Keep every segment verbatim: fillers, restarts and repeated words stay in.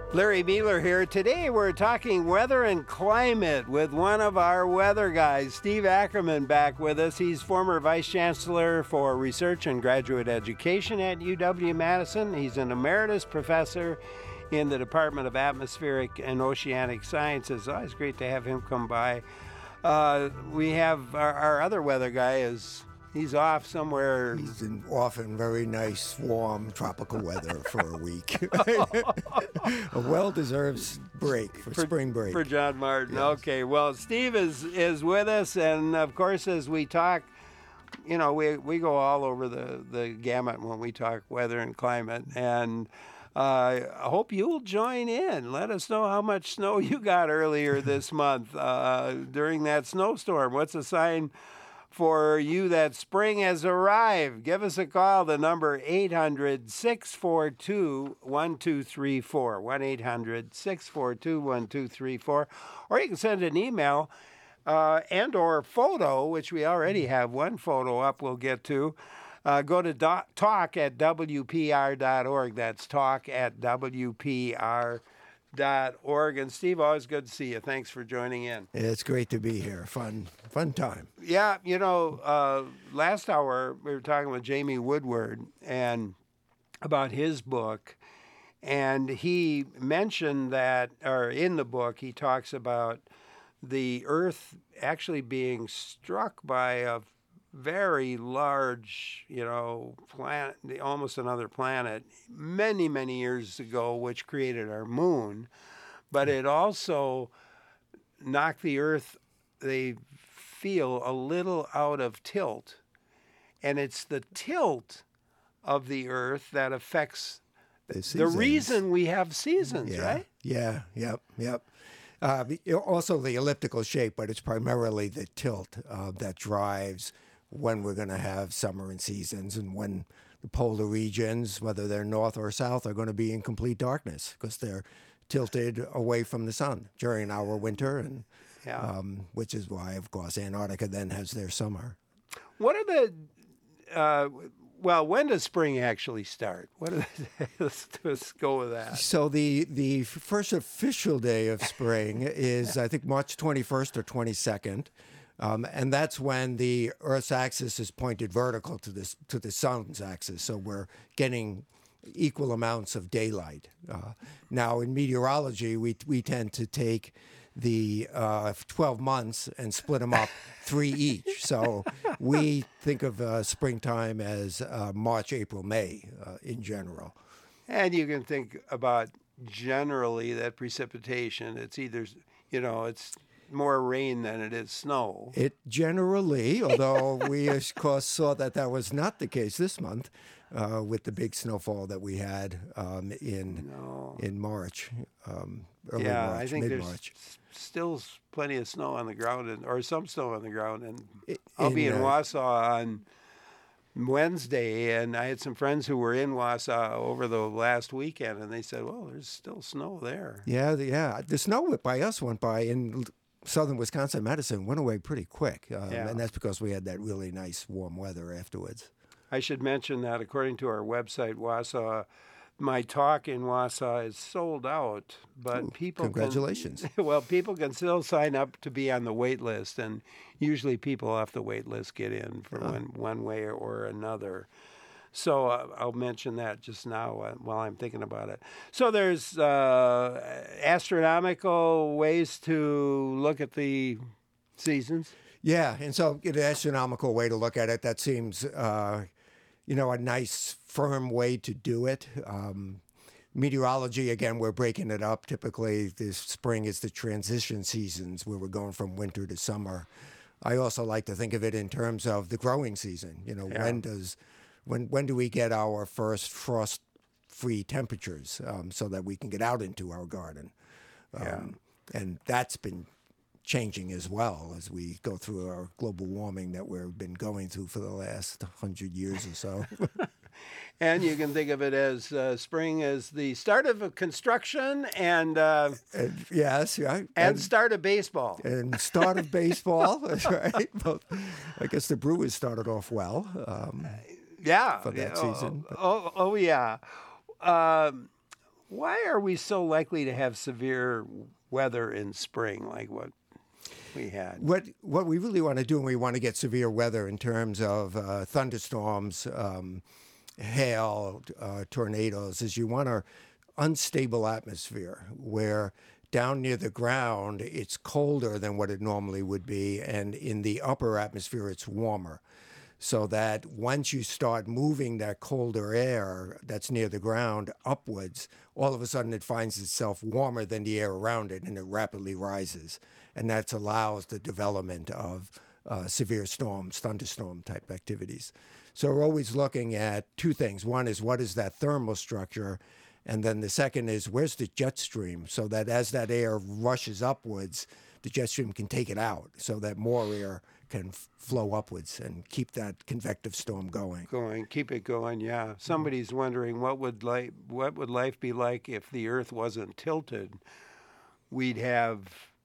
Larry Beeler here. Today we're talking weather and climate with one of our weather guys, Steve Ackerman, back with us. He's former Vice Chancellor for Research and Graduate Education at U W-Madison. He's an emeritus professor in the Department of Atmospheric and Oceanic Sciences. Always great to have him come by. Uh, we have our, our other weather guy is he's off somewhere. He's in, off in very nice, warm, tropical weather for a week. A well-deserved break for, for spring break. For John Martin. Yes. Okay, well, Steve is, is with us, and of course, as we talk, you know, we, we go all over the, the gamut when we talk weather and climate, and uh, I hope you'll join in. Let us know how much snow you got earlier this month uh, during that snowstorm. What's a sign for you that spring has arrived? Give us a call. The number eight hundred, six four two, one two three four, one eight hundred, six four two, one two three four, or you can send an email uh, and or photo, which we already have one photo up we'll get to. Uh, go to do- talk at W P R dot org. That's talk at W P R dot org. And Steve, always good to see you. Thanks for joining in. It's great to be here. Fun, fun time. Yeah, you know, uh, last hour we were talking with Jamie Woodward and about his book, and he mentioned that, or in the book, he talks about the Earth actually being struck by a very large, you know, planet, almost another planet, many, many years ago, which created our moon. But it also knocked the Earth, they feel, a little out of tilt. And it's the tilt of the Earth that affects the, the reason we have seasons, yeah, right? Yeah, yep, yep. Uh, also the elliptical shape, but it's primarily the tilt uh, that drives when we're going to have summer and seasons, and when the polar regions, whether they're north or south, are going to be in complete darkness because they're tilted away from the sun during our winter, and yeah. um, which is why, of course, Antarctica then has their summer. What are the, uh, well, when does spring actually start? What are the, let's, let's go with that. So the, the first official day of spring is, I think, March twenty-first or twenty-second. Um, and that's when the Earth's axis is pointed vertical to this to the sun's axis, so we're getting equal amounts of daylight. Uh, now, in meteorology, we we tend to take the uh, twelve months and split them up three each. So we think of uh, springtime as uh, March, April, May uh, in general. And you can think about generally that precipitation. It's either, you know, it's more rain than it is snow. It generally, although we of course saw that that was not the case this month uh, with the big snowfall that we had um, in no. in March, um, early yeah, March, I think mid-March. There's still plenty of snow on the ground, and, or some snow on the ground. And It, I'll be in uh, Wausau on Wednesday, and I had some friends who were in Wausau over the last weekend, and they said, well, there's still snow there. Yeah, the, yeah. The snow by us went by in southern Wisconsin, Madison, went away pretty quick. Um, Yeah. And that's because we had that really nice warm weather afterwards. I should mention that according to our website, Wausau, my talk in Wausau is sold out, but Ooh, people congratulations. Can, well, people can still sign up to be on the wait list, and usually people off the wait list get in for Oh. one, one way or another. So uh, I'll mention that just now uh, while I'm thinking about it. So there's uh, astronomical ways to look at the seasons. Yeah, and so an astronomical way to look at it, that seems, uh, you know, a nice, firm way to do it. Um, meteorology, again, we're breaking it up. Typically, this spring is the transition seasons where we're going from winter to summer. I also like to think of it in terms of the growing season. You know, Yeah. when does, when when do we get our first frost-free temperatures um, so that we can get out into our garden? Um, Yeah. And that's been changing as well as we go through our global warming that we've been going through for the last hundred years or so. And you can think of it as uh, spring as the start of a construction and uh, And, yes, right. and start of baseball. and start of baseball. That's right. Well, I guess the Brewers started off well. Um, Yeah. for that oh, season. Oh, oh, oh, yeah. Um, why are we so likely to have severe weather in spring, like what we had? What what we really want to do, and we want to get severe weather in terms of uh, thunderstorms, um, hail, uh, tornadoes, is you want an unstable atmosphere where down near the ground it's colder than what it normally would be, and in the upper atmosphere it's warmer. So that once you start moving that colder air that's near the ground upwards, all of a sudden it finds itself warmer than the air around it, and it rapidly rises. And that allows the development of uh, severe storms, thunderstorm type activities. So we're always looking at two things. One is, what is that thermal structure? And then the second is, where's the jet stream? So that as that air rushes upwards, the jet stream can take it out so that more air can f- flow upwards and keep that convective storm going. Going, keep it going. Yeah. Somebody's wondering what would life what would life be like if the Earth wasn't tilted. We'd have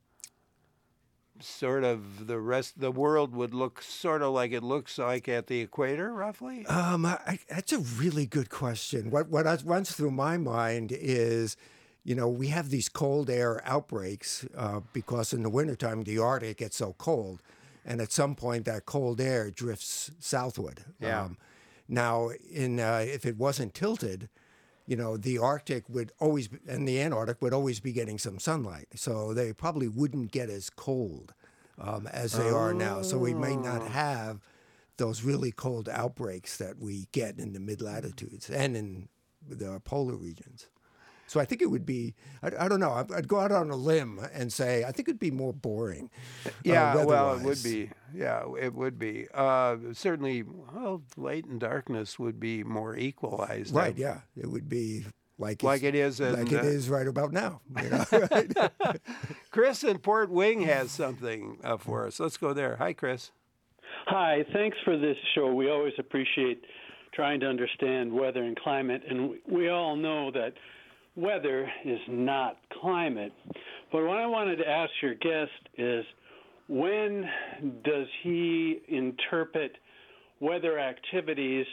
sort of the rest. The world would look sort of like it looks like at the equator, roughly. Um, I, that's a really good question. What what runs through my mind is, you know, we have these cold air outbreaks uh, because in the wintertime the Arctic gets so cold. And at some point, that cold air drifts southward. Yeah. Um, now, in uh, if it wasn't tilted, you know, the Arctic would always, be, and the Antarctic would always be getting some sunlight. So they probably wouldn't get as cold um, as they oh. are now. So we may not have those really cold outbreaks that we get in the mid-latitudes and in the polar regions. So I think it would be, I, I don't know, I'd, I'd go out on a limb and say, I think it'd be more boring. Yeah, uh, well, it would be. Yeah, it would be. Uh, certainly, well, light and darkness would be more equalized. Right, yeah. It would be like, like it is in, like it uh, is right about now. You know? Right? Chris in Port Wing has something uh, for us. Let's go there. Hi, Chris. Hi, thanks for this show. We always appreciate trying to understand weather and climate, and we all know that weather is not climate. But what I wanted to ask your guest is, when does he interpret weather activities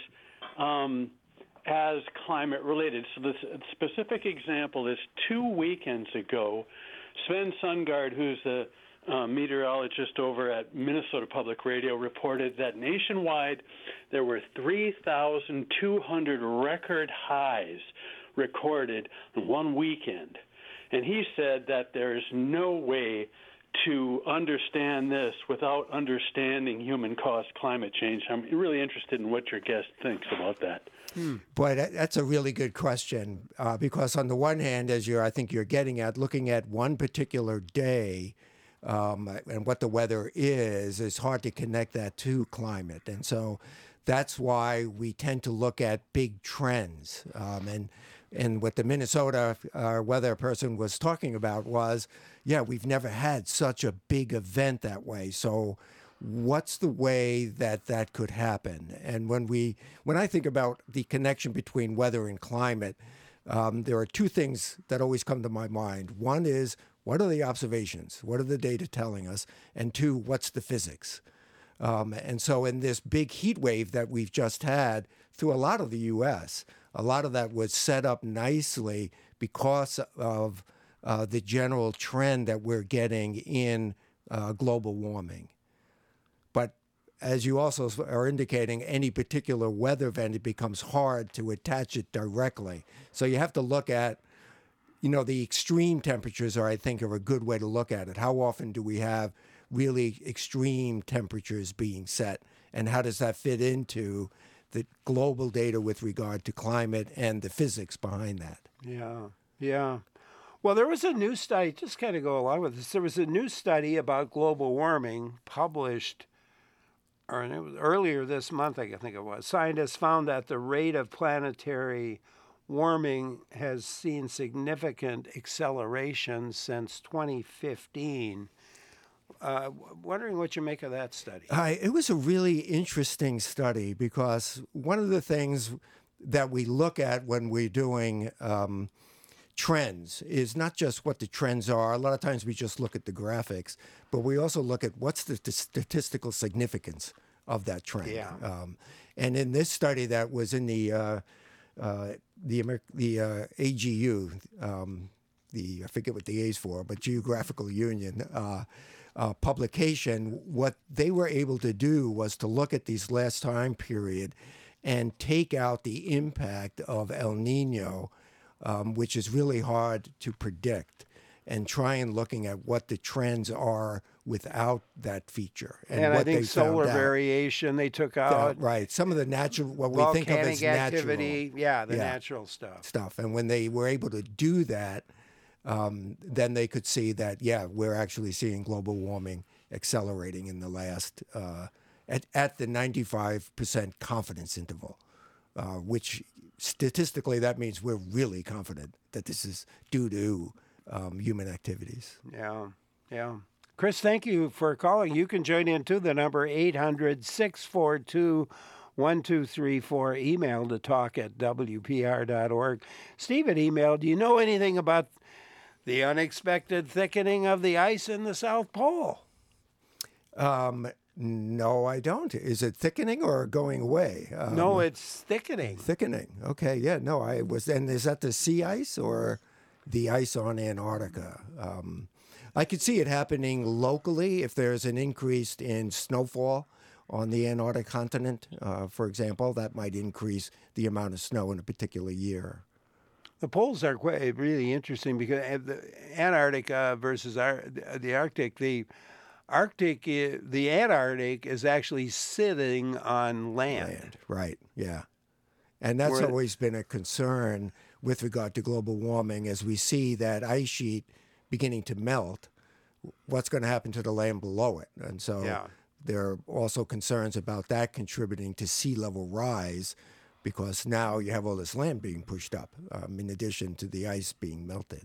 um, as climate related? So the specific example is two weekends ago, Sven Sundgaard, who's the uh, meteorologist over at Minnesota Public Radio, reported that nationwide there were three thousand two hundred record highs recorded in one weekend. And he said that there's no way to understand this without understanding human-caused climate change. I'm really interested in what your guest thinks about that. Hmm. Boy, that, that's a really good question uh, because on the one hand, as you're, I think you're getting at, looking at one particular day um, and what the weather is, it's hard to connect that to climate. And so that's why we tend to look at big trends. Um, and And what the Minnesota uh, weather person was talking about was, yeah, we've never had such a big event that way. So what's the way that that could happen? And when we, when I think about the connection between weather and climate, um, there are two things that always come to my mind. One is, what are the observations? What are the data telling us? And two, what's the physics? Um, and so in this big heat wave that we've just had through a lot of the U S, a lot of that was set up nicely because of uh, the general trend that we're getting in uh, global warming. But as you also are indicating, any particular weather event, it becomes hard to attach it directly. So you have to look at, you know, the extreme temperatures are, I think, are a good way to look at it. How often do we have really extreme temperatures being set? And how does that fit into the global data with regard to climate and the physics behind that? Yeah, yeah. Well, there was a new study, just kind of go along with this. There was a new study about global warming published or it was earlier this month, I think it was. Scientists found that the rate of planetary warming has seen significant acceleration since twenty fifteen. Uh, wondering what you make of that study. Uh, it was a really interesting study because one of the things that we look at when we're doing um, trends is not just what the trends are. A lot of times we just look at the graphics, but we also look at what's the t- statistical significance of that trend. Yeah. Um, and in this study that was in the uh, uh, the Amer- the uh, A G U, um, the I forget what the A is for, but Geographical Union uh, uh, publication, what they were able to do was to look at these last time period and take out the impact of El Nino, um, which is really hard to predict, and try and looking at what the trends are without that feature. And, and what I think they solar found out. variation they took out. Yeah, right. Some of the natural, what we think of Volcanic as natural activity, yeah, the Yeah. natural stuff. stuff. And when they were able to do that, um, then they could see that, yeah, we're actually seeing global warming accelerating in the last, uh, at, at the ninety-five percent confidence interval, uh, which statistically that means we're really confident that this is due to um, human activities. Yeah, yeah. Chris, thank you for calling. You can join in too. The number eight hundred, six four two, one two three four. Email to talk at W P R dot org. Steve had emailed, do you know anything about the unexpected thickening of the ice in the South Pole? Um, no, I don't. Is it thickening or going away? Um, No, it's thickening. Thickening. Okay, yeah, no, I was. And is that the sea ice or the ice on Antarctica? Um, I could see it happening locally if there's an increase in snowfall on the Antarctic continent, uh, for example. That might increase the amount of snow in a particular year. The poles are quite really interesting because the Antarctica versus our, the Arctic, the Arctic, the Antarctic is actually sitting on land. Land, right, yeah. And that's Where- always been a concern with regard to global warming as we see that ice sheet beginning to melt. What's going to happen to the land below it? And so Yeah. there are also concerns about that contributing to sea level rise because now you have all this land being pushed up um, in addition to the ice being melted.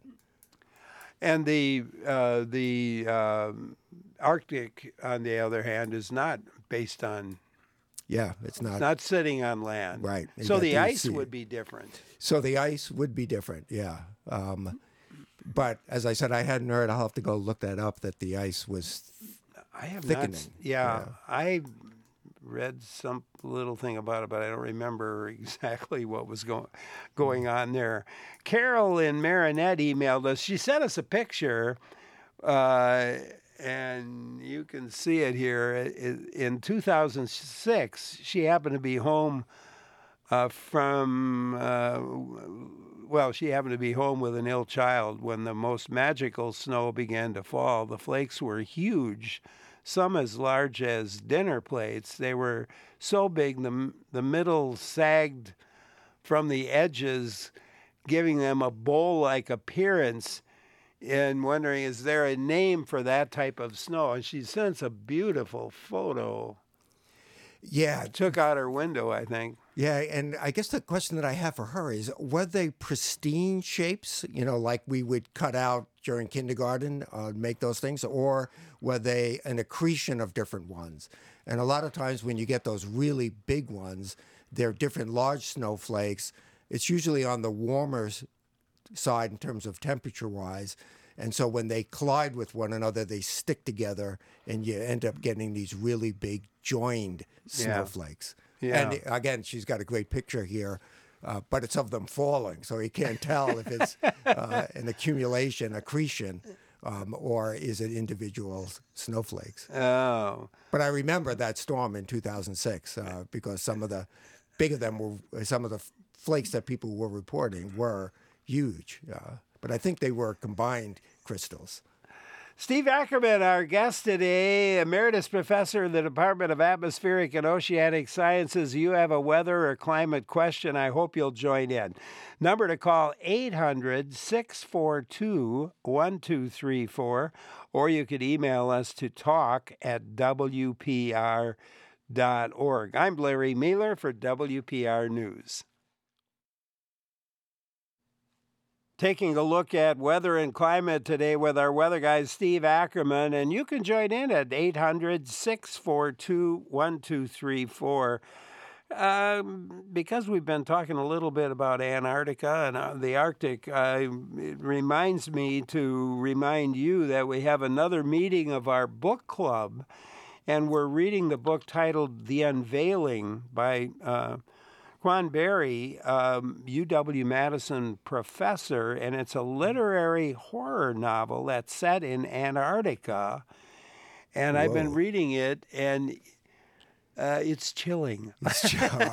And the uh, the um, Arctic, on the other hand, is not based on, Yeah, it's not. not sitting on land. Right. You So got the the ice sea. would be different. So the ice would be different, yeah. Um, but as I said, I hadn't heard. I'll have to go look that up. That the ice was I have Thickening, not. Yeah, yeah. I read some little thing about it, but I don't remember exactly what was going going on there. Carol in Marinette emailed us. She sent us a picture, uh, and you can see it here. I- In two thousand six, she happened to be home uh, from. Uh, Well, she happened to be home with an ill child when the most magical snow began to fall. The flakes were huge, some as large as dinner plates. They were so big the, the middle sagged from the edges, giving them a bowl-like appearance, and wondering, is there a name for that type of snow? And she sends a beautiful photo. yeah, Took out her window, I think. yeah. And I guess the question that I have for her is: were they pristine shapes? You know, like we would cut out during kindergarten, uh, make those things, or were they an accretion of different ones? And a lot of times when you get those really big ones, they're different large snowflakes. It's usually on the warmer s- side in terms of temperature-wise. And so when they collide with one another, they stick together, and you end up getting these really big joined snowflakes. Yeah. And again, she's got a great picture here, uh, but it's of them falling, so you can't tell if it's uh, an accumulation, accretion, um, or is it individual snowflakes. Oh. But I remember that storm in two thousand six uh, because some of the big of them were some of the flakes that people were reporting were huge. Uh, but I think they were combined crystals. Steve Ackerman, our guest today, Emeritus Professor in the Department of Atmospheric and Oceanic Sciences. You have a weather or climate question, I hope you'll join in. Number to call, eight hundred, six four two, one two three four, or you could email us to talk at W P R dot org. I'm Larry Mueller for W P R News. Taking a look at weather and climate today with our weather guy, Steve Ackerman, and you can join in at eight hundred, six four two, one two three four. Um, because we've been talking a little bit about Antarctica and uh, the Arctic, uh, it reminds me to remind you that we have another meeting of our book club, and we're reading the book titled The Unveiling by uh, Quan Berry, um, U W-Madison professor, and it's a literary horror novel that's set in Antarctica. And I've been Whoa. reading it, and uh, it's chilling. It's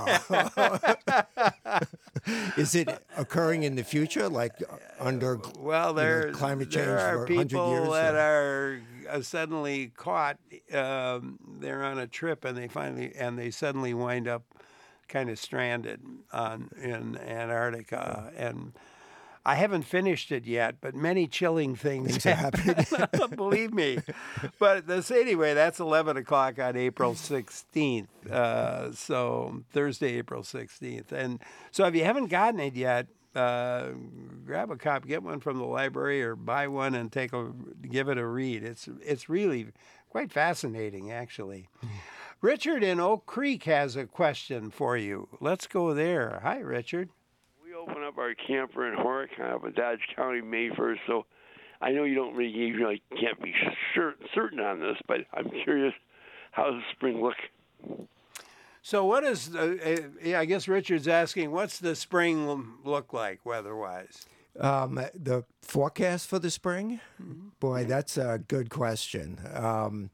Is it occurring in the future, like under Well, there, you know, climate change there are for one hundred people years? that or- are uh, suddenly caught. Um, they're on a trip, and they finally and they suddenly wind up kind of stranded on in Antarctica. And I haven't finished it yet, but many chilling things, Things are happening. Believe me. But this anyway, that's eleven o'clock on April sixteenth. Uh, so Thursday, April sixteenth. And so if you haven't gotten it yet, uh, grab a copy, get one from the library, or buy one and take a give it a read. It's it's really quite fascinating, actually. Richard in Oak Creek has a question for you. Let's go there. Hi, Richard. We open up our camper in Horicon up in Dodge County May first, so I know you don't really, you really can't be sure, certain on this, but I'm curious, how does the spring look? So what is, uh, uh, yeah, I guess Richard's asking, what's the spring look like weather-wise? Um, the forecast for the spring? Boy, that's a good question. Um,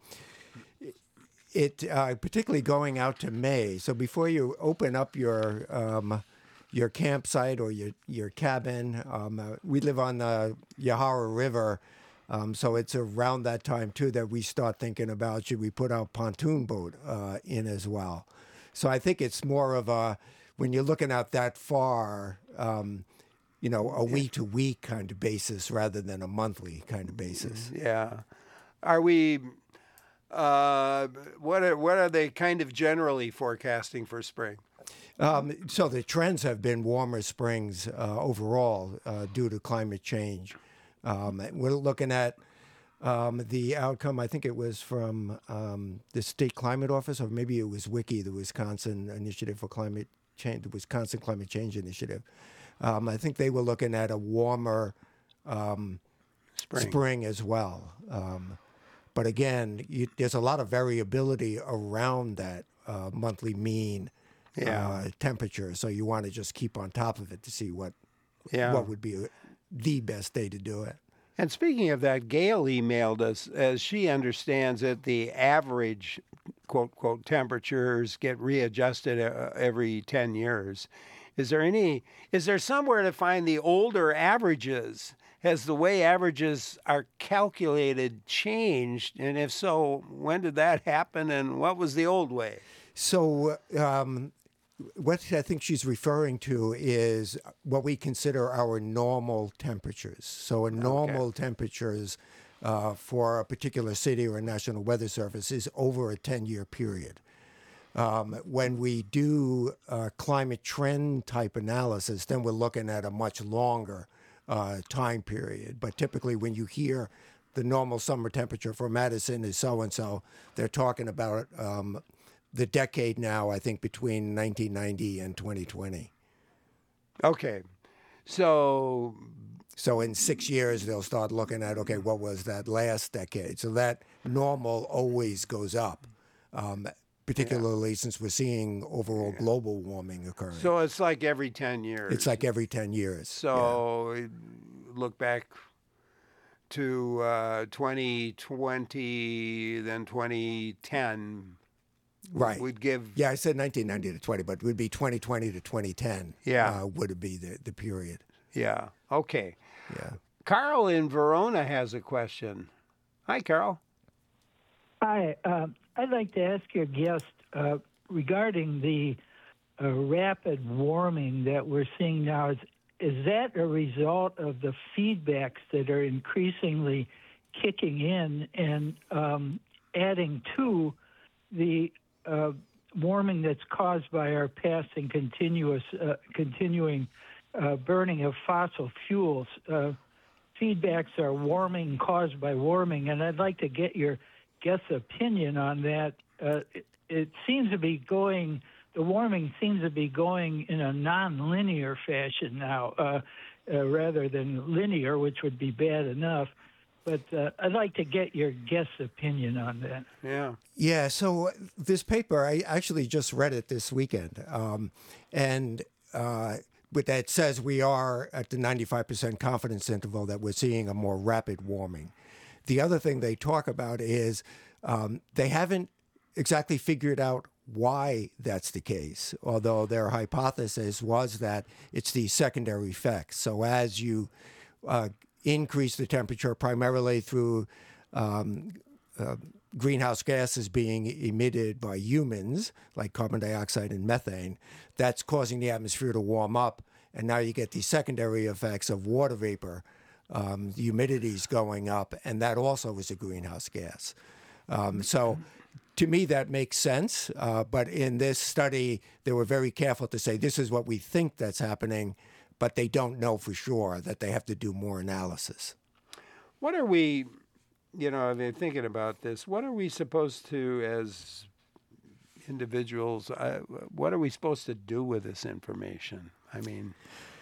it uh, particularly going out to May. So before you open up your um, your campsite or your your cabin, um, uh, we live on the Yahara River, um, so it's around that time too that we start thinking about should we put our pontoon boat uh, in as well. So I think it's more of a when you're looking out that far. Um, you know, a week-to-week kind of basis rather than a monthly kind of basis. Yeah. Are we, uh, what are, what are they kind of generally forecasting for spring? Um, so the trends have been warmer springs uh, overall uh, due to climate change. Um, we're looking at um, the outcome, I think it was from um, the State Climate Office, or maybe it was WICI, the Wisconsin Initiative for Climate Change, the Wisconsin Climate Change Initiative. Um, I think they were looking at a warmer um, Spring. spring as well. Um, but again, you, there's a lot of variability around that uh, monthly mean Yeah. uh, temperature. So you want to just keep on top of it to see what Yeah. what would be the best day to do it. And speaking of that, Gail emailed us, as she understands it, the average, quote, quote, temperatures get readjusted uh, every ten years. Is there any, is there somewhere to find the older averages? Has the way averages are calculated changed? And if so, when did that happen and what was the old way? So um, what I think she's referring to is what we consider our normal temperatures. So a normal temperatures uh, for a particular city or a National Weather Service is over a ten-year period. Um, when we do uh, climate trend type analysis, then we're looking at a much longer uh, time period. But typically when you hear the normal summer temperature for Madison is so-and-so, they're talking about um, the decade now, I think, between nineteen ninety and twenty twenty. Okay. So, So in six years, they'll start looking at, okay, what was that last decade? So that normal always goes up. Um, particularly since we're seeing overall global warming occurring. so it's like every ten years. It's like every ten years. So look back to uh, twenty twenty, then twenty ten. yeah. Right. Would give. Yeah, I said nineteen ninety to twenty, but it would be twenty twenty to twenty ten. Yeah. Uh, would be the, the period. Yeah. Okay. Yeah. Carl in Verona has a question. Hi, Carl. Hi, uh, I'd like to ask your guest uh, regarding the uh, rapid warming that we're seeing now. Is, is that a result of the feedbacks that are increasingly kicking in and um, adding to the uh, warming that's caused by our past and continuous, uh, continuing uh, burning of fossil fuels? Uh, feedbacks are warming caused by warming, and I'd like to get your guest's opinion on that. Uh, it, it seems to be going, the warming seems to be going in a non-linear fashion now, uh, uh, rather than linear, which would be bad enough. but uh, I'd like to get your guest's opinion on that. Yeah. Yeah, so this paper, I actually just read it this weekend. Um, and uh, but that says we are at the ninety-five percent confidence interval that we're seeing a more rapid warming. The other thing they talk about is um, they haven't exactly figured out why that's the case, although their hypothesis was that it's these secondary effects. So as you uh, increase the temperature primarily through um, uh, greenhouse gases being emitted by humans, like carbon dioxide and methane, that's causing the atmosphere to warm up. And now you get these secondary effects of water vapor, um, the humidity's going up, and that also is a greenhouse gas. Um, so to me, that makes sense. Uh, but in this study, they were very careful to say this is what we think that's happening, but they don't know for sure, that they have to do more analysis. What are we, you know, I've been thinking about this. What are we supposed to, as individuals, uh, what are we supposed to do with this information? I mean,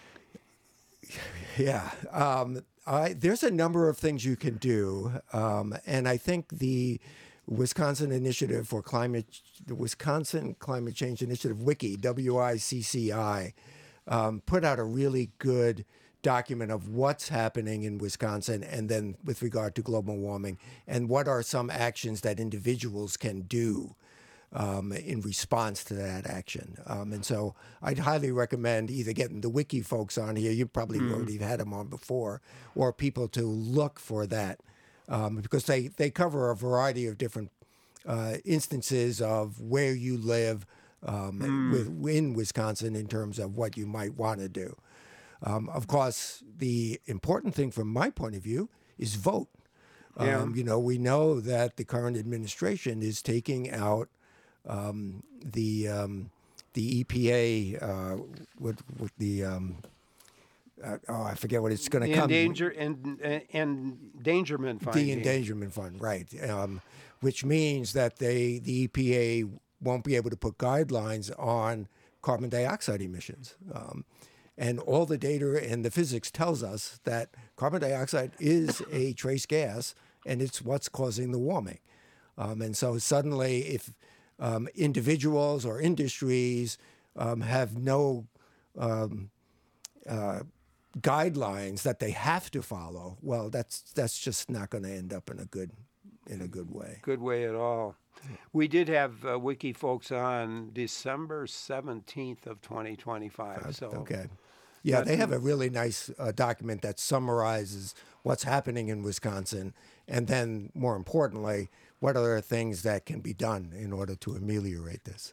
yeah, um, I, there's a number of things you can do, um, and I think the Wisconsin Initiative for Climate, the Wisconsin Climate Change Initiative Wiki, W I C C I, um, put out a really good document of what's happening in Wisconsin, and then with regard to global warming, and what are some actions that individuals can do um, in response to that action. Um, and so I'd highly recommend either getting the Wiki folks on here, you probably mm. already had them on before, or people to look for that, um, because they, they cover a variety of different uh, instances of where you live um, mm. with, in Wisconsin in terms of what you might want to do. Um, of course, the important thing from my point of view is vote. Yeah. Um, you know, we know that the current administration is taking out um, the um, the E P A uh, with, with the um, uh, oh I forget what it's going to come. Endanger and endangerment fund. The endangerment fund, right? Um, which means that they the E P A won't be able to put guidelines on carbon dioxide emissions. Um, And all the data and the physics tells us that carbon dioxide is a trace gas, and it's what's causing the warming. Um, and so suddenly, if um, individuals or industries um, have no um, uh, guidelines that they have to follow, well, that's that's just not going to end up in a good in a good way. Good way at all. We did have uh, Wiki folks on December seventeenth of twenty twenty-five. So okay. Yeah, they have a really nice uh, document that summarizes what's happening in Wisconsin, and then, more importantly, what are things that can be done in order to ameliorate this.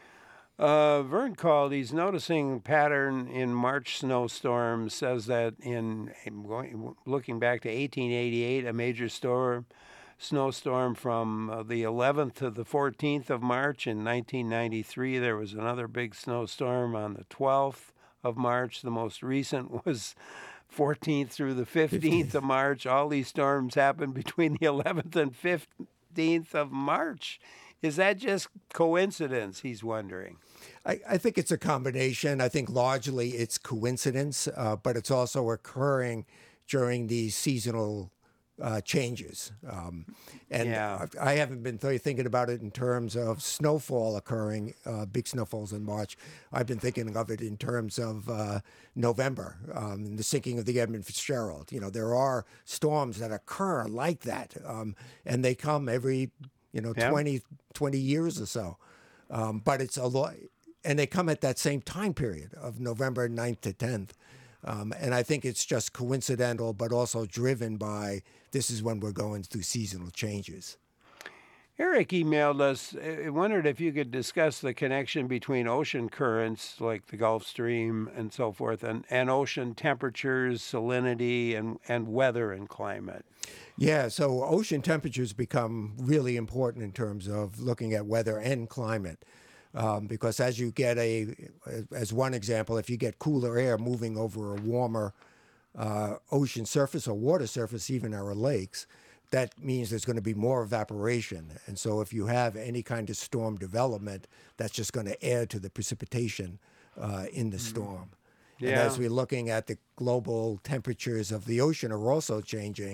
Uh, Vern called. He's noticing pattern in March snowstorms. Says that in going, looking back to eighteen eighty-eight, a major storm, snowstorm from uh, the eleventh to the fourteenth of March. In nineteen ninety-three, there was another big snowstorm on the twelfth of March. The most recent was fourteenth through the fifteenth of March. All these storms happened between the eleventh and fifteenth of March. Is that just coincidence, he's wondering? I, I think it's a combination. I think largely it's coincidence, uh, but it's also occurring during these seasonal uh, changes. Um, and yeah. I haven't been th- thinking about it in terms of snowfall occurring, uh, big snowfalls in March. I've been thinking of it in terms of uh, November, um, the sinking of the Edmund Fitzgerald. You know, there are storms that occur like that, um, and they come every, you know, yeah. twenty, twenty years or so. Um, but it's a lot, and they come at that same time period of November ninth to tenth. Um, and I think it's just coincidental, but also driven by this is when we're going through seasonal changes. Eric emailed us, uh, wondered if you could discuss the connection between ocean currents like the Gulf Stream and so forth, and, and ocean temperatures, salinity, and, and weather and climate. Yeah, so ocean temperatures become really important in terms of looking at weather and climate. Um, because as you get a, as one example, if you get cooler air moving over a warmer uh, ocean surface or water surface, even our lakes, that means there's going to be more evaporation. And so if you have any kind of storm development, that's just going to add to the precipitation uh, in the storm. Yeah. And as we're looking at the global temperatures of the ocean are also changing,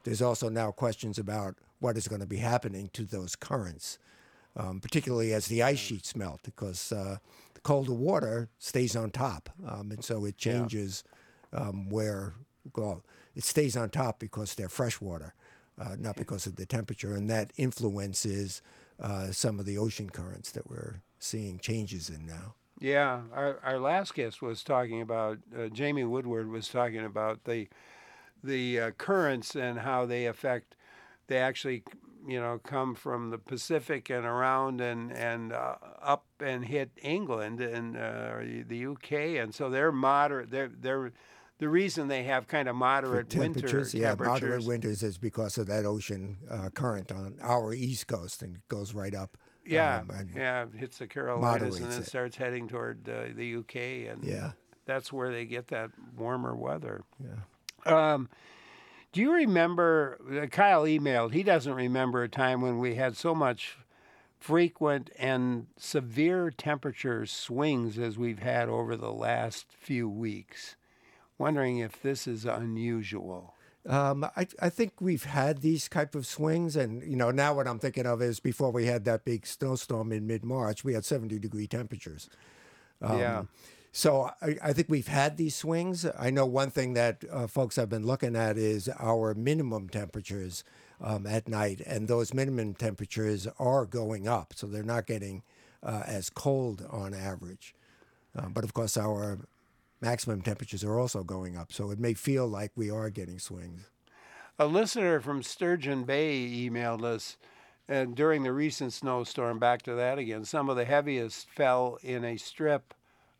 there's also now questions about what is going to be happening to those currents, um, particularly as the ice sheets melt, because uh, the colder water stays on top, um, and so it changes um, where well, it stays on top because they're fresh water, uh, not because of the temperature, and that influences uh, some of the ocean currents that we're seeing changes in now. Yeah, our our last guest was talking about uh, Jamie Woodward was talking about the the uh, currents and how they affect. They actually, you know, come from the Pacific and around and and uh, up and hit England and uh, the U K, and so they're moderate. They're they're the reason they have kind of moderate temperatures, winter yeah, temperatures. Moderate winters is because of that ocean uh, current on our east coast and goes right up. Yeah, um, and yeah, it hits the Carolinas and then it. starts heading toward uh, the U K, and yeah. that's where they get that warmer weather. Yeah. Um, do you remember, uh, Kyle emailed, he doesn't remember a time when we had so much frequent and severe temperature swings as we've had over the last few weeks. Wondering if this is unusual. Um, I, I think we've had these type of swings, and you know now what I'm thinking of is before we had that big snowstorm in mid-March, we had seventy degree temperatures. Um, yeah. So I, I think we've had these swings. I know one thing that uh, folks have been looking at is our minimum temperatures um, at night, and those minimum temperatures are going up, so they're not getting uh, as cold on average. Uh, but of course, our maximum temperatures are also going up, so it may feel like we are getting swings. A listener from Sturgeon Bay emailed us, and during the recent snowstorm, back to that again, some of the heaviest fell in a strip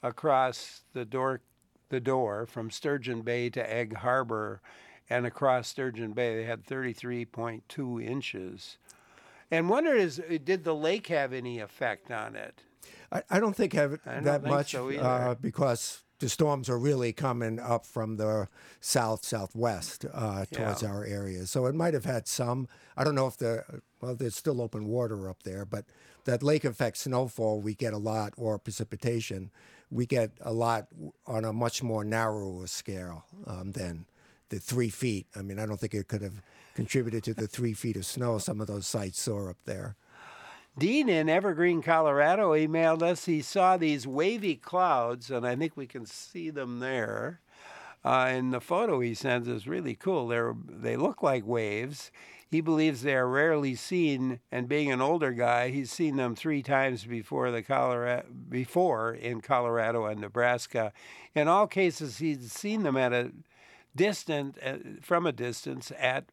across the door, the door from Sturgeon Bay to Egg Harbor, and across Sturgeon Bay, they had thirty-three point two inches. And wondered, is did the lake have any effect on it? I, I don't think have I don't that think much so either. uh, because the storms are really coming up from the south southwest uh, towards Yeah. our area. So it might have had some. I don't know if the well, there's still open water up there, but that lake effect snowfall we get a lot, or precipitation we get a lot on a much more narrower scale um, than the three feet. I mean, I don't think it could have contributed to the three feet of snow some of those sites saw up there. Dean in Evergreen, Colorado, emailed us. He saw these wavy clouds, and I think we can see them there. Uh, and the photo he sends is really cool. They're, they look like waves. He believes they are rarely seen, and being an older guy, he's seen them three times before the Colorado, before in Colorado and Nebraska. In all cases, he's seen them at a distant, uh, from a distance, at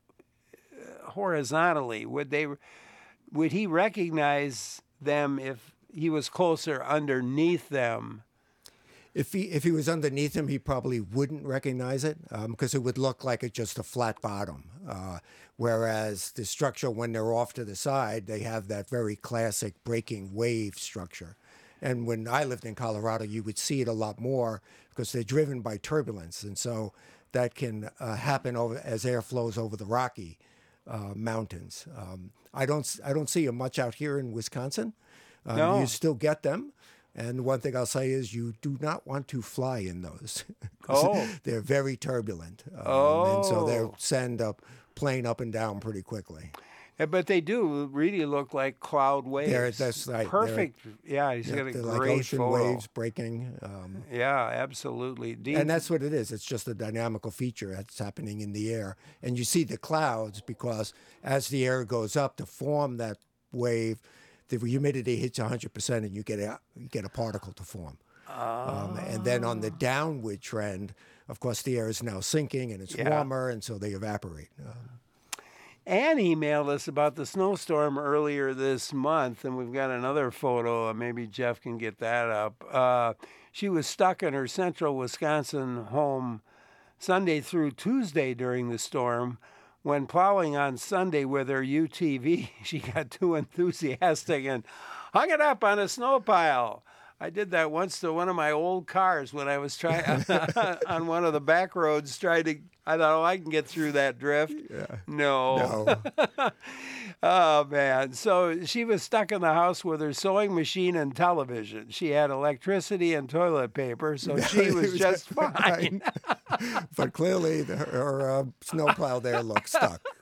uh, horizontally. Would they? Would he recognize them if he was closer underneath them? If he if he was underneath him, he probably wouldn't recognize it because um, it would look like it's just a flat bottom. Uh, whereas the structure, when they're off to the side, they have that very classic breaking wave structure. And when I lived in Colorado, you would see it a lot more because they're driven by turbulence, and so that can uh, happen over as air flows over the Rocky uh, Mountains. Um, I don't I don't see them much out here in Wisconsin. Um, No. You still get them. And one thing I'll say is you do not want to fly in those. 'Cause Oh. They're very turbulent. Um, Oh. And so they'll send a plane up and down pretty quickly. Yeah, but they do really look like cloud waves. They're- that's right. They're- Perfect. yeah, he's Yeah, got a they're great like ocean photo. waves breaking. Um, Yeah, absolutely. Dean, and that's what it is. It's just a dynamical feature that's happening in the air. And you see the clouds because as the air goes up to form that wave, the humidity hits one hundred percent and you get a, you get a particle to form. Um, and then on the downward trend, of course, the air is now sinking and it's Yeah. warmer, and so they evaporate. Um, Anne emailed us about the snowstorm earlier this month, and we've got another photo. Maybe Jeff can get that up. Uh, she was stuck in her central Wisconsin home Sunday through Tuesday during the storm. When plowing on Sunday with her U T V, she got too enthusiastic and hung it up on a snow pile. I did that once to one of my old cars when I was trying on one of the back roads. Tried to, I thought, oh, I can get through that drift. yeah. No. No. Oh, man. So she was stuck in the house with her sewing machine and television. She had electricity and toilet paper, so she was just fine. But clearly, the, her uh, snowplow there looked stuck.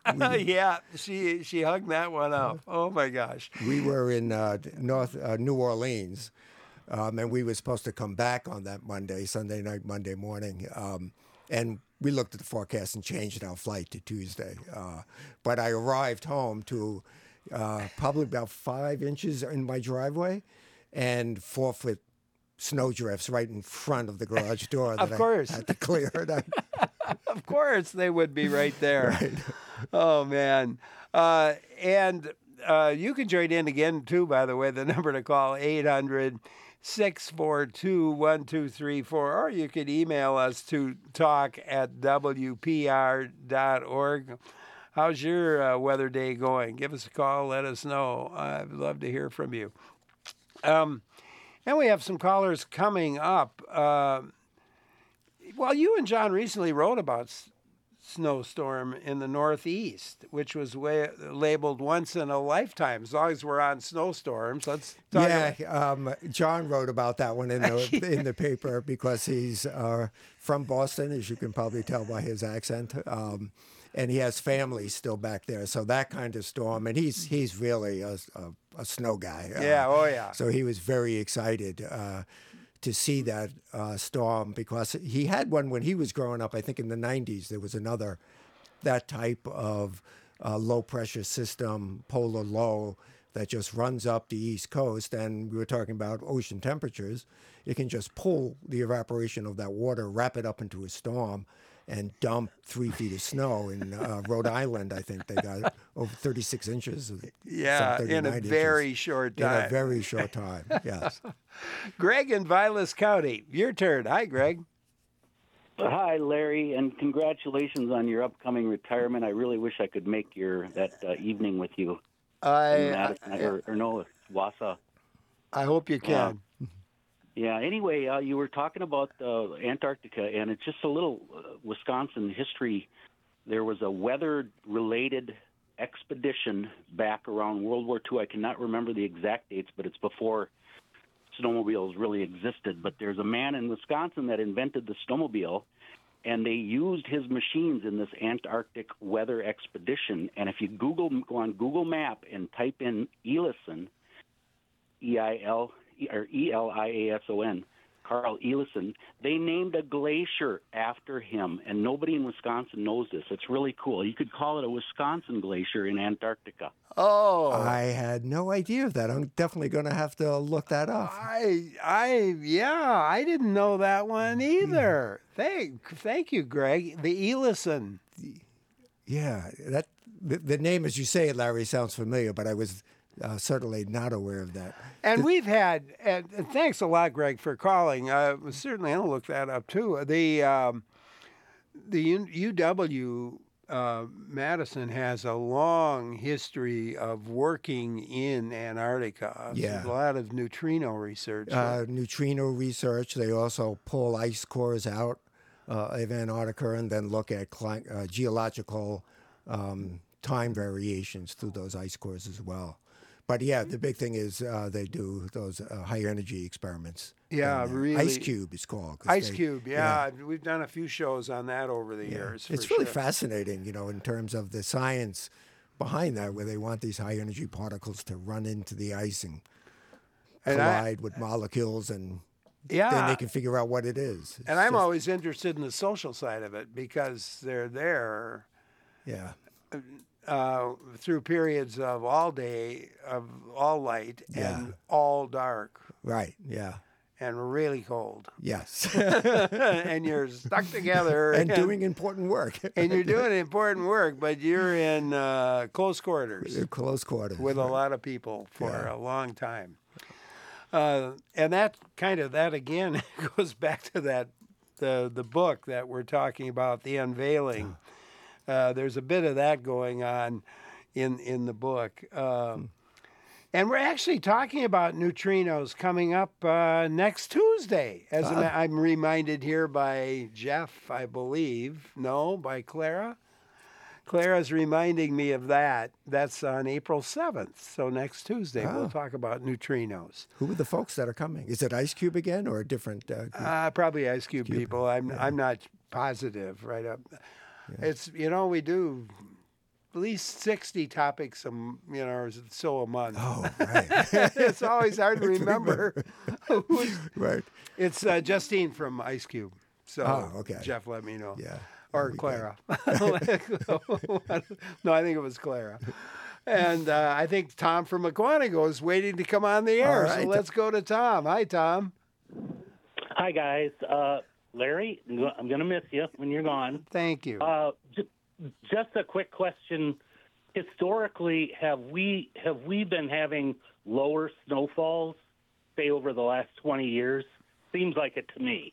yeah, she she hung that one up. Oh my gosh. We were in uh, North uh, New Orleans, um, and we were supposed to come back on that Monday, Sunday night, Monday morning, um, and we looked at the forecast and changed our flight to Tuesday. Uh, but I arrived home to uh, probably about five inches in my driveway, and four foot snow drifts right in front of the garage door. That Of course. I had to clear it. I, Of course, they would be right there. Right. Oh, man. Uh, and uh, you can join in again, too, by the way. The number to call, eight hundred, six four two, one two three four, or you could email us to talk at w p r dot org. How's your uh, weather day going? Give us a call. Let us know. I'd love to hear from you. Um, and we have some callers coming up. Uh, well, you and John recently wrote about s- snowstorm in the Northeast, which was way, labeled once in a lifetime. As long as we're on snowstorms, let's talk yeah, about um, John wrote about that one in the in the paper because he's uh, from Boston, as you can probably tell by his accent, um, and he has family still back there. So that kind of storm, and he's he's really a, a, a snow guy. Uh, Yeah, oh yeah. So he was very excited uh, to see that uh, storm because he had one when he was growing up. I think in the nineties there was another that type of uh, low pressure system, polar low, that just runs up the East Coast. And we were talking about ocean temperatures. It can just pull the evaporation of that water, wrap it up into a storm, and dump three feet of snow in uh, Rhode Island. I think they got over thirty-six inches. Of, Yeah, some in a thirty-nine very inches. short In a time. very short time, yes. Greg in Vilas County, your turn. Hi, Greg. Hi, Larry, and congratulations on your upcoming retirement. I really wish I could make your that uh, evening with you in I Madison, or, or no, Wausau. I hope you can. Yeah. Anyway, uh, you were talking about uh, Antarctica, and it's just a little uh, Wisconsin history. There was a weather-related expedition back around World War Two. I cannot remember the exact dates, but it's before snowmobiles really existed. But there's a man in Wisconsin that invented the snowmobile, and they used his machines in this Antarctic weather expedition. And if you Google, go on Google Map and type in Eliasson, E I L or E L I A S O N, Carl Eliasson, they named a glacier after him, and nobody in Wisconsin knows this. It's really cool. You could call it a Wisconsin glacier in Antarctica. Oh, I had no idea of that. I'm definitely going to have to look that up. I, I, yeah, I didn't know that one either. Thank, thank you, Greg. The Eliasson. Yeah, that the, the name, as you say it, Larry, sounds familiar, but I was uh, certainly not aware of that. And we've had, and and thanks a lot, Greg, for calling. Uh, certainly, I'll look that up too. The um, the U- UW uh, Madison has a long history of working in Antarctica. Yeah. a lot of neutrino research. Uh, neutrino research. They also pull ice cores out uh, of Antarctica and then look at cli- uh, geological um, time variations through those ice cores as well. But yeah, the big thing is uh, they do those uh, high energy experiments. Yeah, down there. really- Ice Cube is called. 'cause Ice they- Cube, yeah, we've done a few shows on that over the yeah. years. It's for really sure. fascinating, you know, in terms of the science behind that, where they want these high energy particles to run into the ice and, And I- collide with molecules, and Yeah, then they can figure out what it is. It's and I'm just- always interested in the social side of it because they're there yeah. uh, through periods of all day, of all light, Yeah. and all dark, Right. Yeah. and really cold. Yes. And you're stuck together. and doing important work. and you're doing important work, but you're in uh, close quarters In close quarters. with a lot of people for Yeah. a long time. Uh, and that kind of, that again goes back to that, the, the book that we're talking about, The Unveiling. Uh, there's a bit of that going on in, in the book. Um, and we're actually talking about neutrinos coming up uh, next Tuesday. As a ma- I'm reminded here by Jeff, I believe. No, by Clara. Clara's reminding me of that. That's on April seventh. So next Tuesday, Oh. we'll talk about neutrinos. Who are the folks that are coming? Is it Ice Cube again or a different uh, group? Uh, probably Ice Cube, people. I'm I'm not positive right up. It's, you know, we do least sixty topics, a m- you know, or so a month. Oh, right. It's always hard to remember. who's- Right. It's uh, Justine from Ice Cube. So Oh, okay. Jeff let me know. Yeah. Or Very Clara. No, I think it was Clara. And uh, I think Tom from McQuanigo is waiting to come on the air. All right. So let's go to Tom. Hi, Tom. Hi, guys. Uh, Larry, I'm going to miss you when you're gone. Thank you. Uh, j- just a quick question. Historically, have we have we been having lower snowfalls, say, over the last twenty years? Seems like it to me.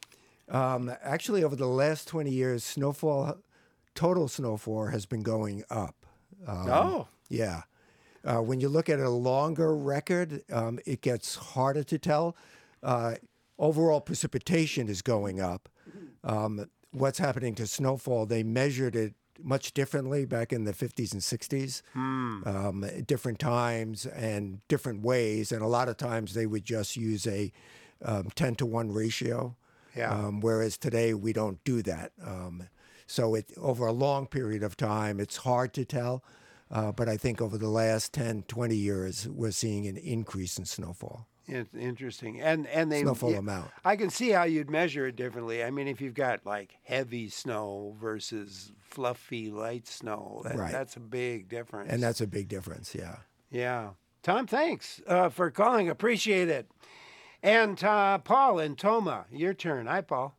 Um, actually, over the last twenty years, snowfall, total snowfall has been going up. Um, oh. Yeah. Uh, when you look at a longer record, um, it gets harder to tell. Uh, overall precipitation is going up. Um, what's happening to snowfall? They measured it much differently back in the fifties and sixties, Hmm. um, at different times and different ways. And a lot of times they would just use a um, ten to one ratio. Yeah. Um, whereas today we don't do that. Um, so it over a long period of time, it's hard to tell. Uh, but I think over the last ten, twenty years, we're seeing an increase in snowfall. It's interesting. And and they Snowfall yeah, amount. I can see how you'd measure it differently. I mean, if you've got like heavy snow versus fluffy light snow, that, Right. that's a big difference. And that's a big difference, yeah. Yeah. Tom, thanks uh, for calling. Appreciate it. And uh, Paul in Toma, your turn. Hi, Paul.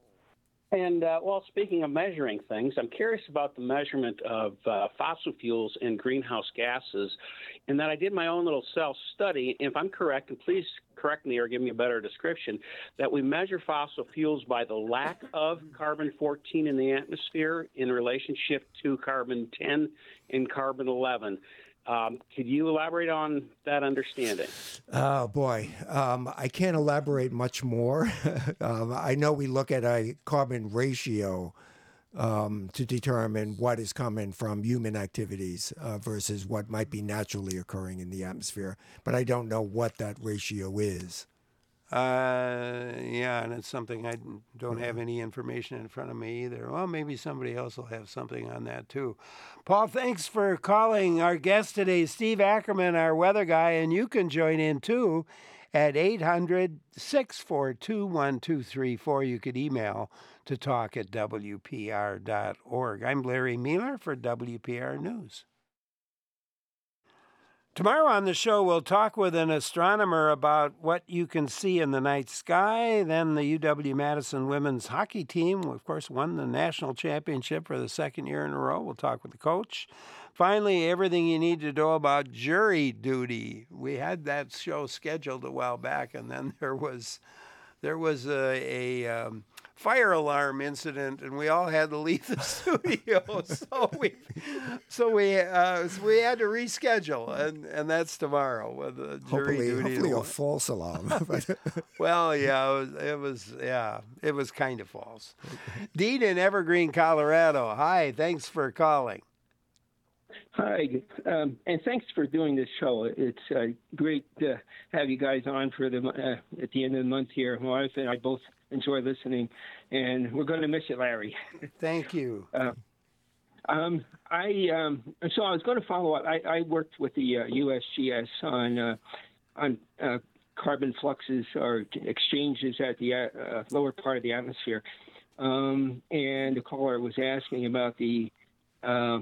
And, uh, well, speaking of measuring things, I'm curious about the measurement of uh, fossil fuels and greenhouse gases, in that I did my own little self-study. If I'm correct, and please correct me or give me a better description, that we measure fossil fuels by the lack of carbon fourteen in the atmosphere in relationship to carbon ten and carbon eleven. Um, could you elaborate on that understanding? Oh, boy. Um, I can't elaborate much more. um, I know we look at a carbon ratio um, to determine what is coming from human activities uh, versus what might be naturally occurring in the atmosphere. But I don't know what that ratio is. Uh, yeah, and it's something I don't have any information in front of me either. Well, maybe somebody else will have something on that too. Paul, thanks for calling. Our guest today is Steve Ackerman, our weather guy, and you can join in too at eight hundred, six four two, one two three four. You could email to talk at W P R dot org. I'm Larry Mueller for W P R News. Tomorrow on the show, we'll talk with an astronomer about what you can see in the night sky. Then the U W-Madison women's hockey team, of course, won the national championship for the second year in a row. We'll talk with the coach. Finally, everything you need to know about jury duty. We had that show scheduled a while back, and then there was there was a, a um, fire alarm incident, and we all had to leave the studio. So we, so we, uh, so we had to reschedule, and, and that's tomorrow with the jury Hopefully, duty. hopefully a false alarm. Well, yeah, it was, it was, yeah, it was kind of false. Dean in Evergreen, Colorado. Hi, thanks for calling. Hi, um, and thanks for doing this show. It's uh, great to have you guys on for the uh, at the end of the month here. My wife and I both enjoy listening, and we're going to miss you, Larry. Thank you. Uh, um, I um, so I was going to follow up. I, I worked with the uh, U S G S on uh, on uh, carbon fluxes or exchanges at the uh, lower part of the atmosphere, um, and the caller was asking about the uh,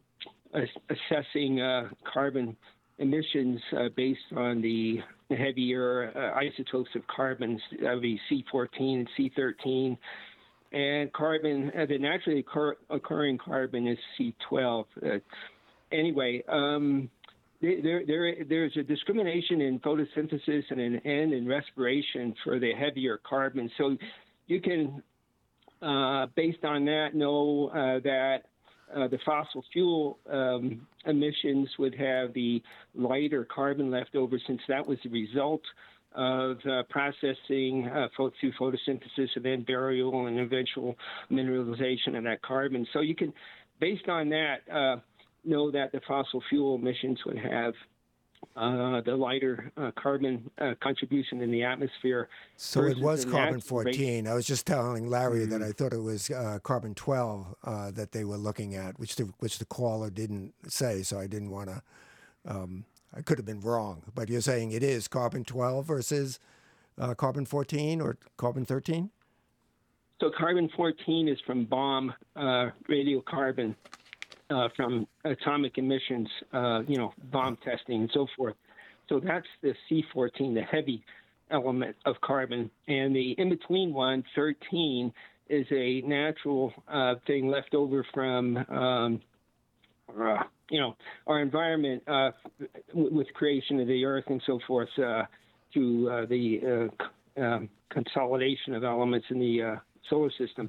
assessing uh, carbon emissions uh, based on the heavier uh, isotopes of carbons, that would be C fourteen and C thirteen, and carbon, uh, the naturally occur- occurring carbon is C twelve. Uh, anyway, um, there, there, there's a discrimination in photosynthesis and in, and in respiration for the heavier carbon. So you can, uh, based on that, know uh, that Uh, the fossil fuel um, emissions would have the lighter carbon left over, since that was the result of uh, processing uh, through photosynthesis and then burial and eventual mineralization of that carbon. So you can, based on that, uh, know that the fossil fuel emissions would have uh, the lighter uh, carbon uh, contribution in the atmosphere. So it versus was the carbon natural rate. fourteen. I was just telling Larry Mm-hmm. that I thought it was uh, carbon twelve uh, that they were looking at, which the which the caller didn't say. So I didn't want to. Um, I could have been wrong, but you're saying it is carbon twelve versus uh, carbon fourteen or carbon thirteen? So carbon fourteen is from bomb uh, radiocarbon, uh, from atomic emissions, uh, you know, bomb testing and so forth. So that's the C fourteen, the heavy element of carbon. And the in-between one, thirteen, is a natural uh, thing left over from, um, uh, you know, our environment uh, w- with creation of the Earth and so forth uh, to uh, the uh, c- um, consolidation of elements in the uh, solar system.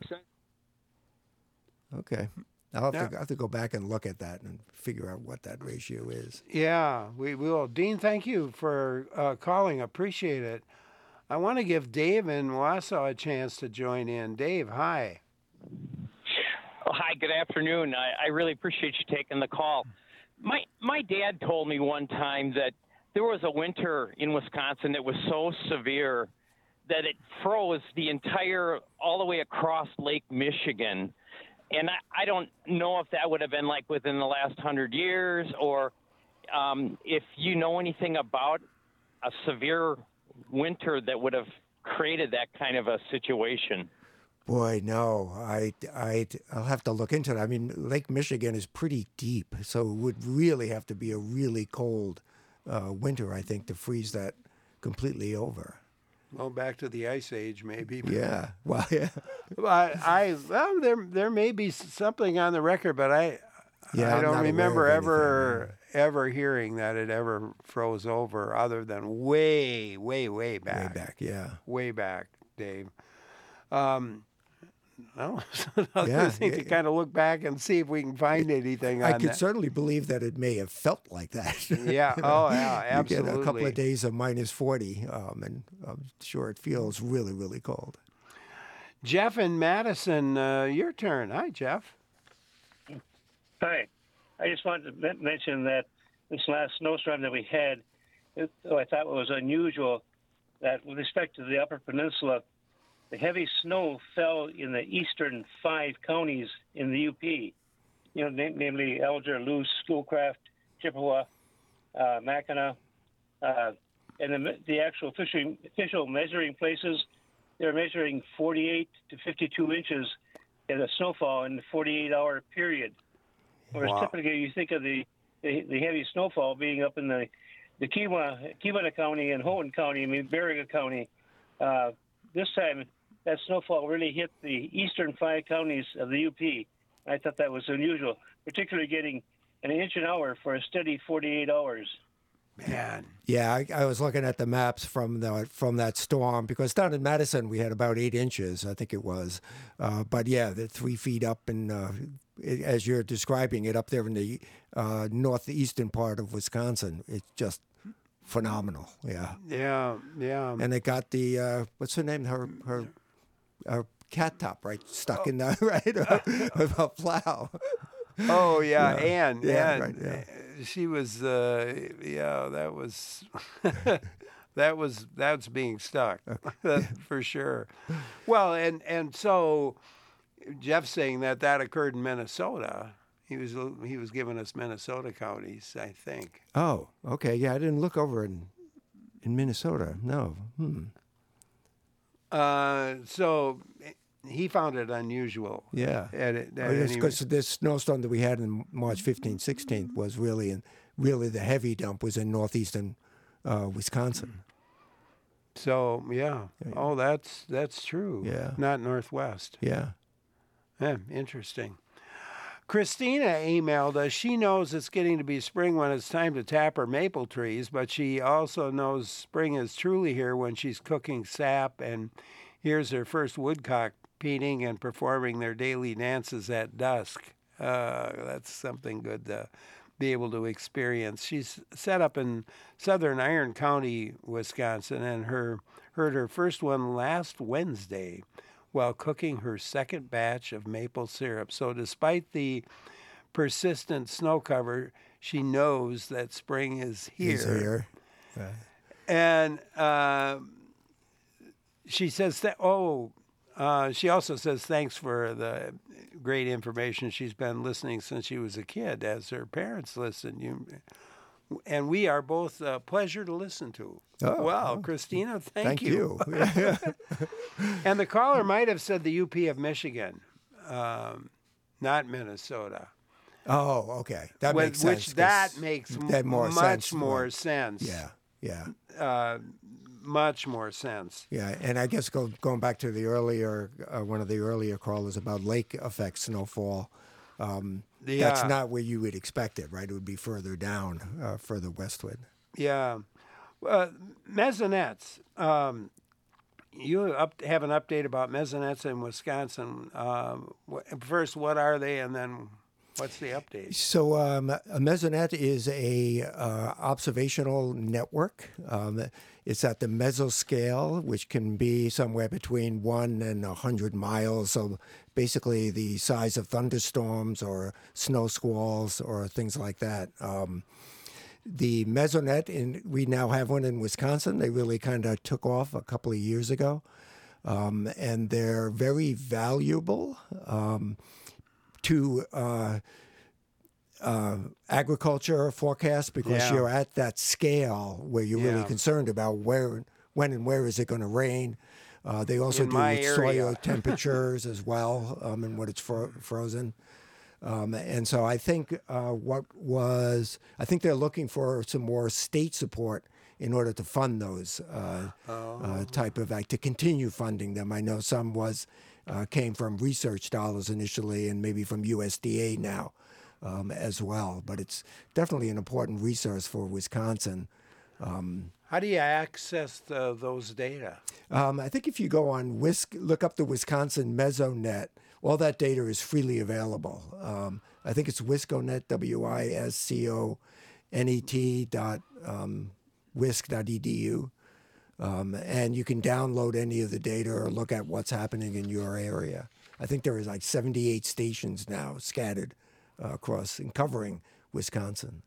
Okay. I'll have, Yeah. to, I'll have to go back and look at that and figure out what that ratio is. Yeah, we will. Dean, thank you for uh, calling. Appreciate it. I want to give Dave in Wausau a chance to join in. Dave, hi. Oh, hi, good afternoon. I, I really appreciate you taking the call. My my dad told me one time that there was a winter in Wisconsin that was so severe that it froze the entire, all the way across Lake Michigan. And I, I don't know if that would have been like within the last hundred years or um, if you know anything about a severe winter that would have created that kind of a situation. Boy, no. I, I, I'll have to look into it. I mean, Lake Michigan is pretty deep, so it would really have to be a really cold uh, winter, I think, to freeze that completely over. Well, back to the Ice Age, maybe. Yeah. Well, yeah. I, I well, there there may be something on the record, but I Yeah, I I'm don't not aware remember of ever ever hearing that it ever froze over, other than way, way, way back. Way back, yeah. Way back, Dave. Um, no, I'll Yeah, just need yeah, to kind of look back and see if we can find anything on I could that. certainly believe that it may have felt like that. Yeah. Oh, yeah. You get a couple Absolutely. of days of minus forty, um, and I'm sure it feels really, really cold. Jeff and Madison, uh, your turn. Hi, Jeff. Hi. I just wanted to men- mention that this last snowstorm that we had, it, oh, I thought was unusual that with respect to the Upper Peninsula, the heavy snow fell in the eastern five counties in the U P, you know, na- namely Alger, Luce, Schoolcraft, Chippewa, uh, Mackinac, uh, and the, the actual official, official measuring places, they're measuring forty-eight to fifty-two inches in a snowfall in the forty-eight hour period. Whereas Wow. typically you think of the, the, the heavy snowfall being up in the, the Keweenaw, Keweenaw County and Houghton County, I mean, Baraga County. Uh, this time, that snowfall really hit the eastern five counties of the U P. I thought that was unusual, particularly getting an inch an hour for a steady forty-eight hours. Man. Yeah, I, I was looking at the maps from the from that storm because down in Madison we had about eight inches, I think it was. Uh, but yeah, the three feet up, and uh, it, as you're describing it, up there in the uh, northeastern part of Wisconsin, it's just phenomenal. Yeah, Yeah. Yeah. and it got the uh, what's her name? Her her, her cat top right stuck in the right of a plow. Oh yeah, Yeah. Anne. Yeah, Anne, right, yeah. uh, She was. Uh, yeah, that was. that was that's being stuck for sure. Well, and and so Jeff's saying that that occurred in Minnesota. He was he was giving us Minnesota counties, I think. Oh, okay. Yeah, I didn't look over in in Minnesota. No. Hmm. Uh, so he found it unusual. Yeah. At, at Oh, yes, any- because this snowstorm that we had in March fifteenth, sixteenth was really in really the heavy dump was in northeastern uh, Wisconsin. So yeah. Oh, that's that's true. Yeah. Not Northwest. Yeah. Yeah, interesting. Christina emailed us. She knows it's getting to be spring when it's time to tap her maple trees, but she also knows spring is truly here when she's cooking sap and hears her first woodcock peating and performing their daily dances at dusk. Uh, that's something good to be able to experience. She's set up in southern Iron County, Wisconsin, and her heard her first one last Wednesday while cooking her second batch of maple syrup. So despite the persistent snow cover, she knows that spring is here. Is here. Right. And uh, she says, that, oh, uh, she also says thanks for the great information. She's been listening since she was a kid, as her parents listened. You, and we are both a pleasure to listen to. Oh, wow, oh. Christina, thank, Thank you. you. And the caller might have said the U P of Michigan, um, not Minnesota. Oh, okay. That With, makes sense. Which that 'cause makes that more much sense, more right. sense. Yeah, yeah. Uh, much more sense. Yeah, and I guess go, going back to the earlier, uh, one of the earlier callers about lake effect snowfall, um, Yeah. that's not where you would expect it, right? It would be further down, uh, further westward. Yeah. Uh, maisonettes. Um, you up, have an update about maisonettes in Wisconsin. Um, wh- first, what are they, and then what's the update? So um, a mesonet is a uh, observational network. Um, it's at the mesoscale, which can be somewhere between one and a hundred miles. So basically, the size of thunderstorms or snow squalls or things like that. Um, the mesonet, in, we now have one in Wisconsin. They really kind of took off a couple of years ago, um, and they're very valuable. Um, to uh, uh, agriculture forecasts because Yeah. you're at that scale where you're really Yeah. concerned about where, when, and where is it going to rain. Uh, they also In do my with area. soil temperatures as well, um, and when it's fro- frozen. Um, and so I think uh, what was I think they're looking for some more state support in order to fund those uh, Oh. uh, type of act to continue funding them. I know some was. Uh, came from research dollars initially and maybe from U S D A now um, as well. But it's definitely an important resource for Wisconsin. Um, How do you access the, those data? um, I think if you go on Whisk, look up the Wisconsin Mesonet, all that data is freely available. Um, I think it's Wisconet, W I S C O N E T dot um, whisk dot E D U. Um, and you can download any of the data or look at what's happening in your area. I think there is like seventy-eight stations now scattered uh, across and covering Wisconsin.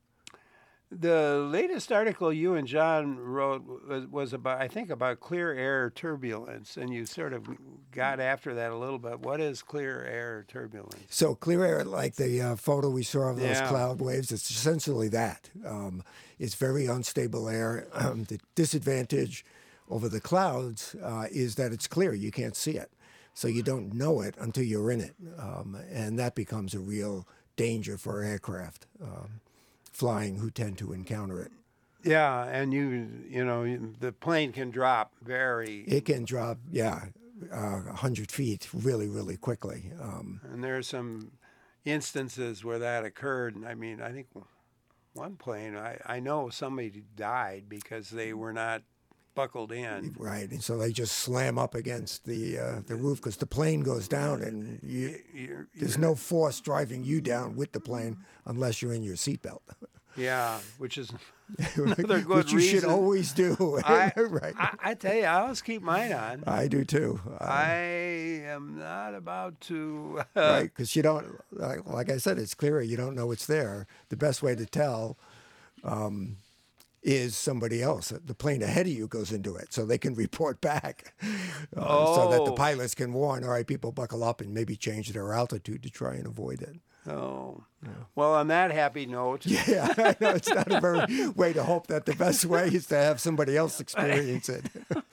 The latest article you and John wrote was, was about, I think, about clear air turbulence, and you sort of got after that a little bit. What is clear air turbulence? So clear air, like the uh, photo we saw of those Yeah. cloud waves, it's essentially that. Um, it's very unstable air. Um, the disadvantage over the clouds uh, is that it's clear. You can't see it. So you don't know it until you're in it. Um, and that becomes a real danger for aircraft um, flying who tend to encounter it. Yeah, and you, you know, you- the plane can drop very, It can drop, yeah, uh, one hundred feet really, really quickly. Um, and there are some instances where that occurred. And I mean, I think one plane, I, I know somebody died because they were not buckled in. Right, and so they just slam up against the uh, the roof because the plane goes down, and you, You're- there's no force driving you down with the plane unless you're in your seatbelt, Yeah, which is another good which you reason. should always do. I, right, I, I tell you, I always keep mine on. I do too. Uh, I am not about to. Uh, right, because you don't, like, like I said, it's clear you don't know it's there. The best way to tell. Um, is somebody else. The plane ahead of you goes into it, so they can report back, uh, so that the Oh. pilots can warn, all right, people buckle up and maybe change their altitude to try and avoid it. Oh, well, on that happy note. Yeah, I know it's not a very way to hope that the best way is to have somebody else experience it.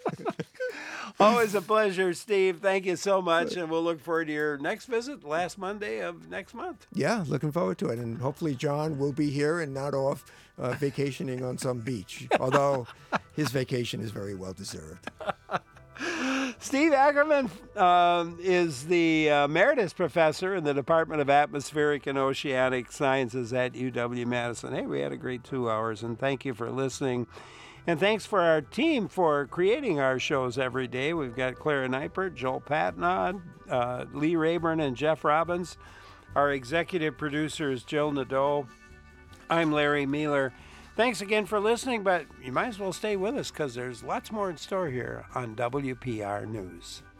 Always a pleasure, Steve. Thank you so much, and we'll look forward to your next visit, last Monday of next month. Yeah, looking forward to it, and hopefully John will be here and not off uh, vacationing on some beach, although his vacation is very well deserved. Steve Ackerman um, is the uh, Emeritus Professor in the Department of Atmospheric and Oceanic Sciences at U W-Madison. Hey, we had a great two hours, and thank you for listening. And thanks for our team for creating our shows every day. We've got Clara Neipert, Joel Patnod, uh, Lee Rayburn, and Jeff Robbins. Our executive producer is Jill Nadeau. I'm Larry Mealer. Thanks again for listening, but you might as well stay with us because there's lots more in store here on W P R News.